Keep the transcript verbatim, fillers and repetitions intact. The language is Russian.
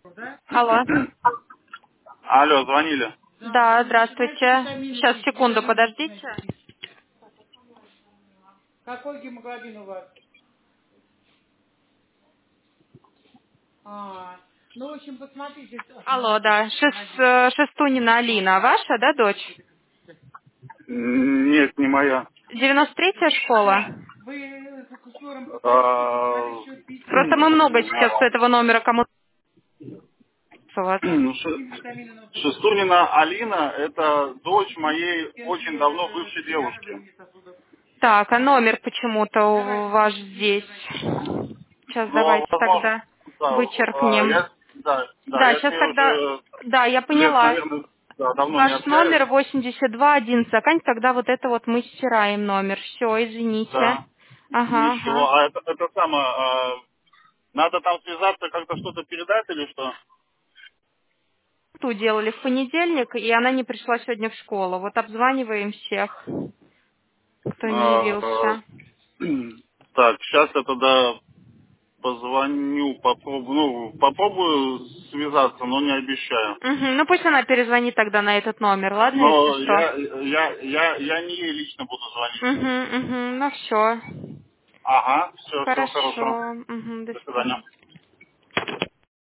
Алло. Алло, звонили. Да, здравствуйте. Сейчас, секунду, подождите. Какой гемоглобин у вас? А, ну, в общем, посмотрите. Алло, да. Шес- э, Шестунина Алина, ваша, да, дочь? М, Нет, не моя. девяносто третья школа? Вы с акушером поговорите, сказали, А, что письма Просто мы много написали. сейчас с этого номера кому у вас. И Ш- витамины на упаковке. Шестунина Алина — это дочь моей очень давно Стенки бывшей девушки. перевязывания сосудов. Так, а номер почему-то у Давайте, вас запишите, здесь. давайте. Сейчас Но, давайте возможно, тогда да, а, вычеркнем. я, да, да, Да, я с сейчас ней тогда... уже Да, я лет, поняла. наверное, да, давно не Ваш номер общаюсь. восемьдесят два одиннадцать. Заканчивается, тогда вот это вот мы стираем номер. Все, извините. Да. Ага, Ничего. ага. А это, это самое, а, надо там связаться, как-то что-то передать или что? Ту делали в понедельник, и она не пришла сегодня в школу. Вот обзваниваем всех, кто не А, а, явился. так, сейчас я тогда позвоню, попробую, ну, попробую связаться, но не обещаю. Мгм. Ну пусть она перезвонит тогда на этот номер, ладно, если Но что. я, я, я, я не ей лично буду звонить. Угу, угу. Ну все. Ага, все, всего хорошего. Хорошо. Угу. До До свидания. свидания.